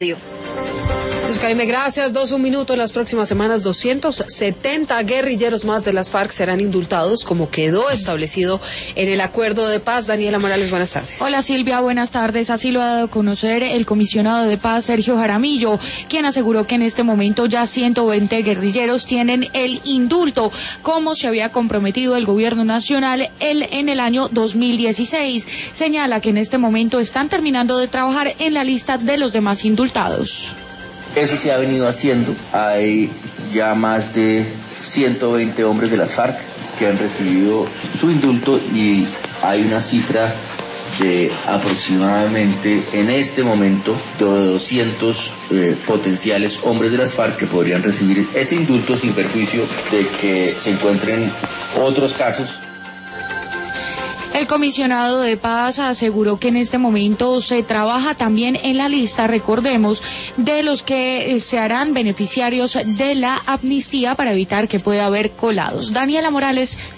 Jaime, gracias. 1 minuto. En las próximas semanas, 270 guerrilleros más de las FARC serán indultados, como quedó establecido en el acuerdo de paz. Daniela Morales, buenas tardes. Hola Silvia, buenas tardes. Así lo ha dado a conocer el comisionado de paz, Sergio Jaramillo, quien aseguró que en este momento ya 120 guerrilleros tienen el indulto, como se había comprometido el gobierno nacional en el año 2016. Señala que en este momento están terminando de trabajar en la lista de los demás indultados. Eso se ha venido haciendo. Hay ya más de 120 hombres de las FARC que han recibido su indulto y hay una cifra de aproximadamente en este momento de 200 potenciales hombres de las FARC que podrían recibir ese indulto sin perjuicio de que se encuentren otros casos. El comisionado de paz aseguró que en este momento se trabaja también en la lista, recordemos, de los que se harán beneficiarios de la amnistía para evitar que pueda haber colados. Daniela Morales.